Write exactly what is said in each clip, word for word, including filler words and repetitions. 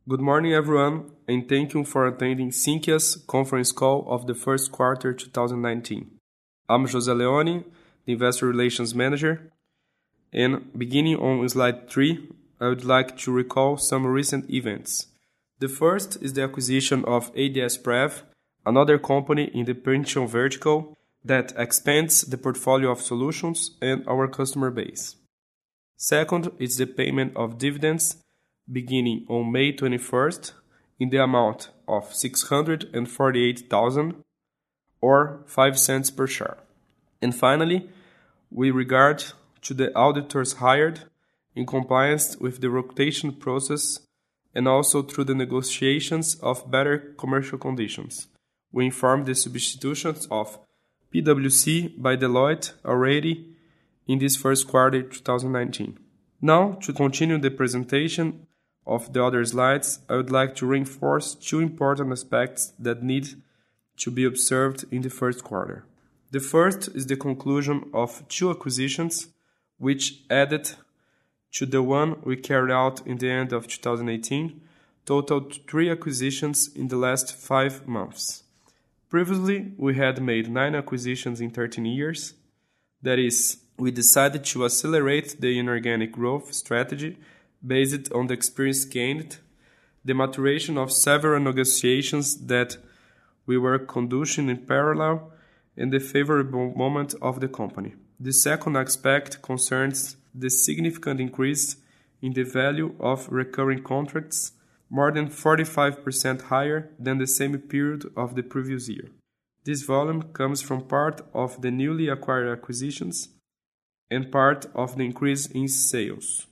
Good morning, everyone, and thank you for attending Sinqia's conference call of the first quarter twenty nineteen. I'm José Leone, the Investor Relations Manager, and beginning on slide three, I would like to recall some recent events. The first is the acquisition of A D S Prev, another company in the pension vertical that expands the portfolio of solutions and our customer base. Second is the payment of dividends beginning on May twenty-first in the amount of six hundred forty-eight thousand or five cents per share. And finally, with regard to the auditors hired in compliance with the rotation process and also through the negotiations of better commercial conditions, we informed the substitutions of PwC by Deloitte already in this first quarter twenty nineteen. Now, to continue the presentation of the other slides, I would like to reinforce two important aspects that need to be observed in the first quarter. The first is the conclusion of two acquisitions, which added to the one we carried out in the end of twenty eighteen, totaled three acquisitions in the last five months. Previously, we had made nine acquisitions in thirteen years. That is, we decided to accelerate the inorganic growth strategy based on the experience gained, the maturation of several negotiations that we were conducting in parallel, and the favorable moment of the company. The second aspect concerns the significant increase in the value of recurring contracts, more than forty-five percent higher than the same period of the previous year. This volume comes from part of the newly acquired acquisitions and part of the increase in sales.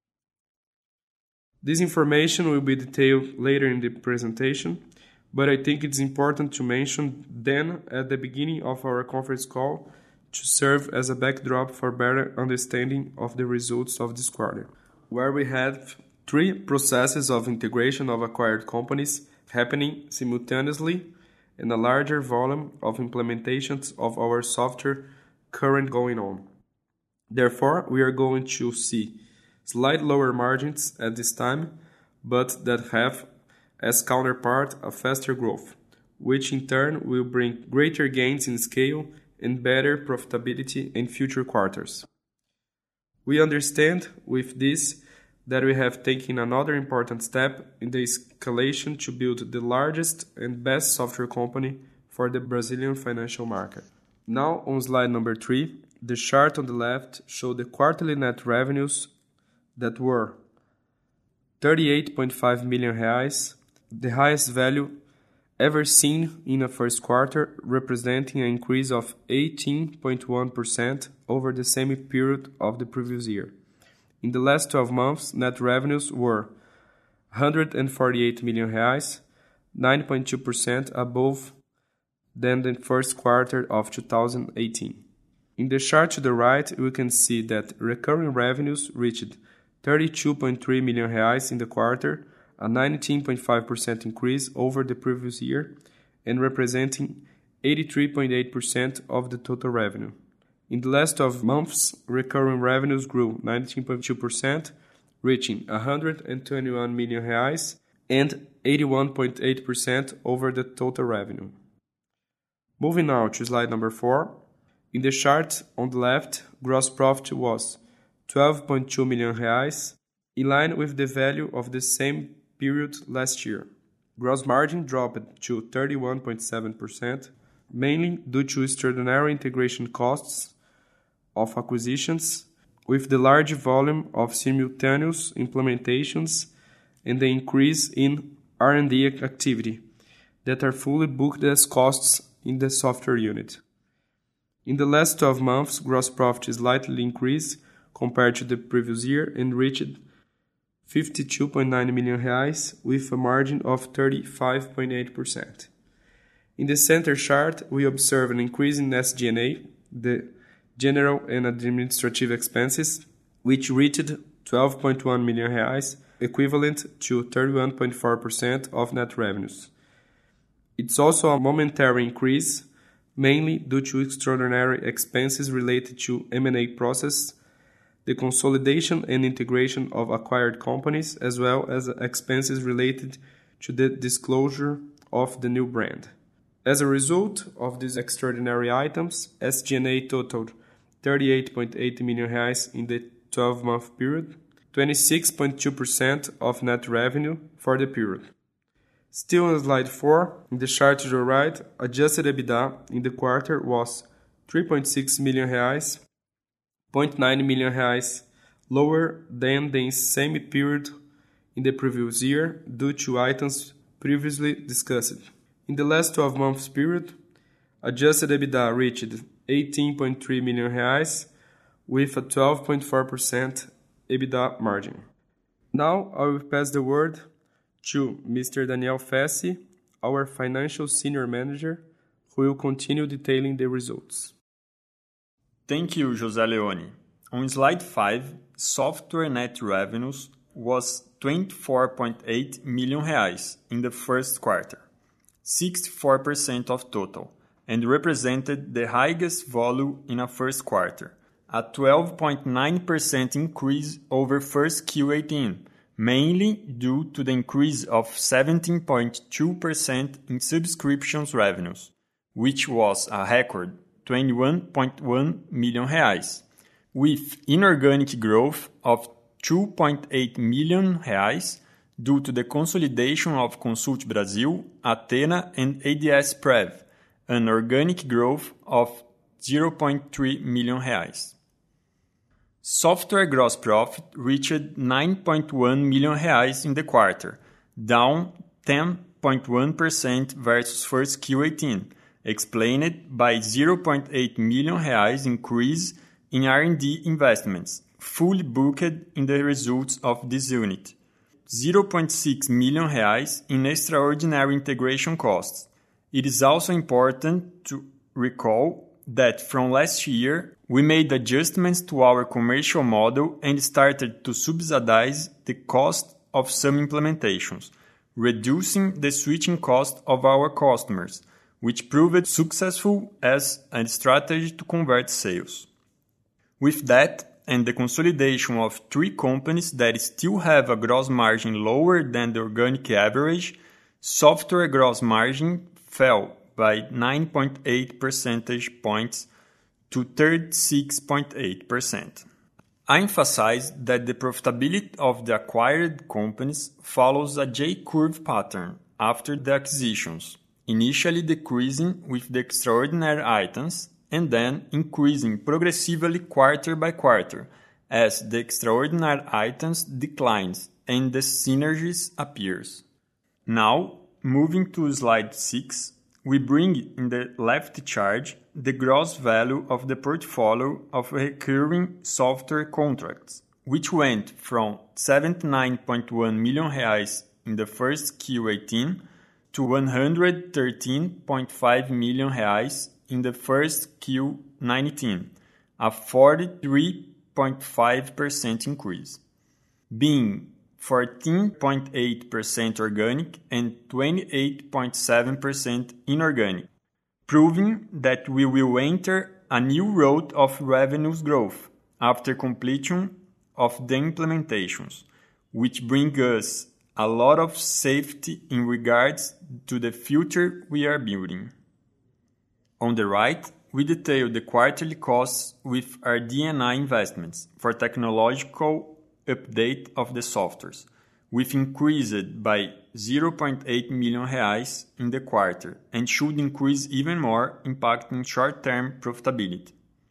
This information will be detailed later in the presentation, but I think it's important to mention then at the beginning of our conference call to serve as a backdrop for better understanding of the results of this quarter, where we have three processes of integration of acquired companies happening simultaneously and a larger volume of implementations of our software current going on. Therefore, we are going to see slight lower margins at this time, but that have as counterpart a faster growth, which in turn will bring greater gains in scale and better profitability in future quarters. We understand with this that we have taken another important step in the escalation to build the largest and best software company for the Brazilian financial market. Now on slide number three, the chart on the left shows the quarterly net revenues that were thirty-eight point five million reais, the highest value ever seen in a first quarter, representing an increase of eighteen point one percent over the same period of the previous year. In the last twelve months, net revenues were one hundred forty-eight million reais, nine point two percent above than the first quarter of two thousand eighteen. In the chart to the right, we can see that recurring revenues reached thirty-two point three million reais in the quarter, a nineteen point five percent increase over the previous year and representing eighty-three point eight percent of the total revenue. In the last twelve months, recurring revenues grew nineteen point two percent, reaching one hundred twenty-one million reais and eighty-one point eight percent over the total revenue. Moving now to slide number four. In the chart on the left, gross profit was twelve point two million reais, in line with the value of the same period last year. Gross margin dropped to thirty-one point seven percent, mainly due to extraordinary integration costs of acquisitions, with the large volume of simultaneous implementations and the increase in R and D activity that are fully booked as costs in the software unit. In the last twelve months, gross profit slightly increased compared to the previous year and reached fifty-two point nine million reais with a margin of thirty-five point eight percent. In the center chart, we observe an increase in S G and A, the general and administrative expenses, which reached twelve point one million reais, equivalent to thirty-one point four percent of net revenues. It's also a momentary increase, mainly due to extraordinary expenses related to M and A process the consolidation and integration of acquired companies, as well as expenses related to the disclosure of the new brand. As a result of these extraordinary items, S G and A totaled thirty-eight point eight million reais in the twelve-month period, twenty-six point two percent of net revenue for the period. Still on slide four, in the chart to the right, adjusted EBITDA in the quarter was three point six million reais, zero point nine million reais lower than the same period in the previous year due to items previously discussed. In the last twelve months period, adjusted EBITDA reached eighteen point three million reais with a twelve point four percent EBITDA margin. Now I will pass the word to Mister Daniel Fassi, our Financial Senior Manager, who will continue detailing the results. Thank you, José Leone. On slide five, software net revenues was twenty-four point eight million reais in the first quarter, sixty-four percent of total, and represented the highest volume in a first quarter, a twelve point nine percent increase over first Q eighteen, mainly due to the increase of seventeen point two percent in subscriptions revenues, which was a record twenty-one point one million reais, with inorganic growth of two point eight million reais due to the consolidation of Consult Brasil, Athena, and A D S Prev, an organic growth of zero point three million reais. Software gross profit reached nine point one million reais in the quarter, down ten point one percent versus first Q eighteen, explained by zero point eight million reais increase in R and D investments, fully booked in the results of this unit, zero point six million reais in extraordinary integration costs. It is also important to recall that from last year, we made adjustments to our commercial model and started to subsidize the cost of some implementations, reducing the switching cost of our customers, which proved successful as a strategy to convert sales. With that, and the consolidation of three companies that still have a gross margin lower than the organic average, software gross margin fell by nine point eight percentage points to thirty-six point eight percent. I emphasize that the profitability of the acquired companies follows a J-curve pattern after the acquisitions, initially decreasing with the extraordinary items and then increasing progressively quarter by quarter as the extraordinary items declines and the synergies appears. Now, moving to slide six, we bring in the left chart the gross value of the portfolio of recurring software contracts, which went from seventy-nine point one million reais in the first Q eighteen to one hundred thirteen point five million reais in the first Q nineteen, a forty-three point five percent increase, being fourteen point eight percent organic and twenty-eight point seven percent inorganic, proving that we will enter a new road of revenues growth after completion of the implementations, which bring us a lot of safety in regards to the future we are building. On the right, we detail the quarterly costs with R D and I investments for technological update of the softwares, which increased by zero point eight million reais in the quarter and should increase even more, impacting short-term profitability.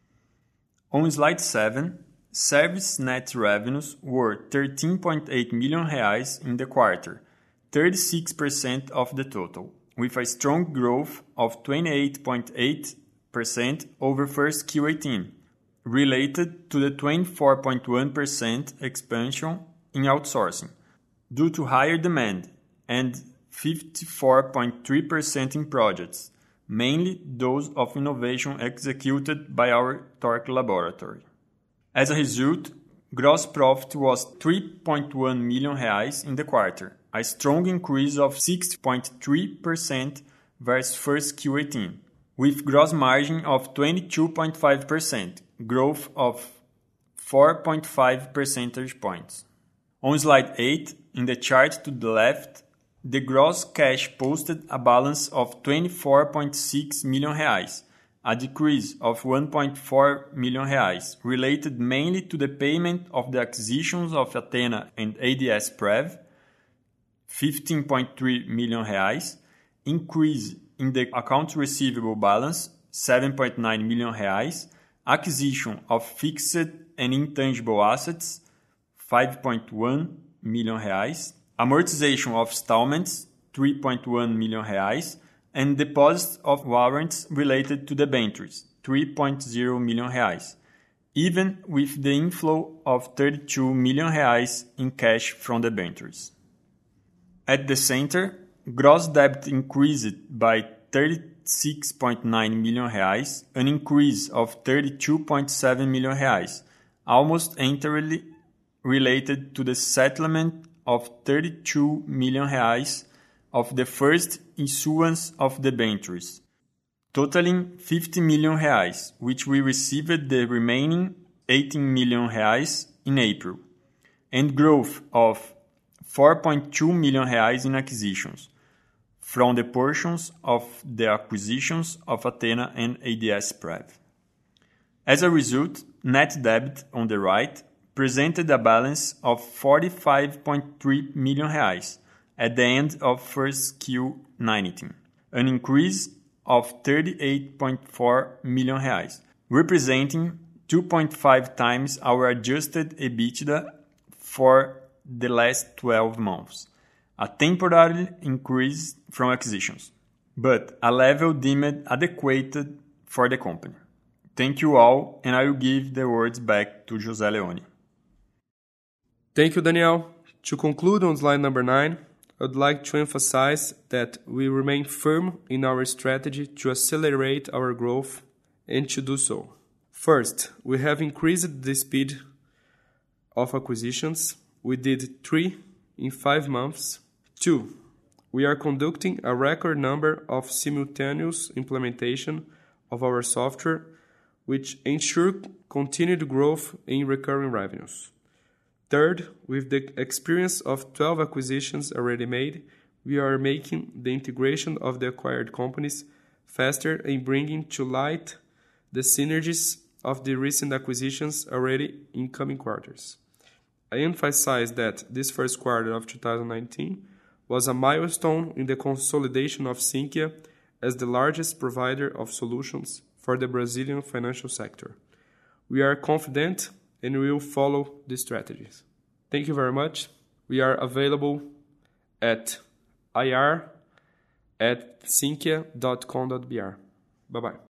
On slide seven, service net revenues were thirteen point eight million reais in the quarter, thirty-six percent of the total, with a strong growth of twenty-eight point eight percent over first Q eighteen, related to the twenty-four point one percent expansion in outsourcing, due to higher demand, and fifty-four point three percent in projects, mainly those of innovation executed by our Torque laboratory. As a result, gross profit was three point one million reais in the quarter, a strong increase of six point three percent versus first Q eighteen, with gross margin of twenty-two point five percent, growth of four point five percentage points. On slide eight, in the chart to the left, the gross cash posted a balance of twenty-four point six million reais, a decrease of one point four million reais, related mainly to the payment of the acquisitions of Athena and A D S Prev, fifteen point three million reais, increase in the accounts receivable balance, seven point nine million reais, acquisition of fixed and intangible assets, five point one million reais, amortization of installments, three point one million reais, and deposits of warrants related to debentures, three point zero million reais, even with the inflow of thirty-two million reais in cash from debentures. At the center, gross debt increased by thirty-six point nine million reais, an increase of thirty-two point seven million reais, almost entirely related to the settlement of thirty-two million reais of the first issuance of debentures, totaling fifty million reais, which we received the remaining eighteen million reais in April, and growth of four point two million reais in acquisitions, from the portions of the acquisitions of Athena and A D S Prev. As a result, net debt on the right presented a balance of forty-five point three million reais at the end of first Q nineteen, an increase of thirty-eight point four million reais, representing two point five times our adjusted EBITDA for the last twelve months, a temporary increase from acquisitions, but a level deemed adequate for the company. Thank you all, and I will give the words back to José Leone. Thank you, Daniel. To conclude on slide number nine, I'd like to emphasize that we remain firm in our strategy to accelerate our growth and to do so. First, we have increased the speed of acquisitions. We did three in five months. Two, we are conducting a record number of simultaneous implementation of our software, which ensure continued growth in recurring revenues. Third, with the experience of twelve acquisitions already made, we are making the integration of the acquired companies faster and bringing to light the synergies of the recent acquisitions already in coming quarters. I emphasize that this first quarter of two thousand nineteen was a milestone in the consolidation of Sinqia as the largest provider of solutions for the Brazilian financial sector. We are confident and we will follow these strategies. Thank you very much. We are available at I R at sinqia dot com dot b r. Bye-bye.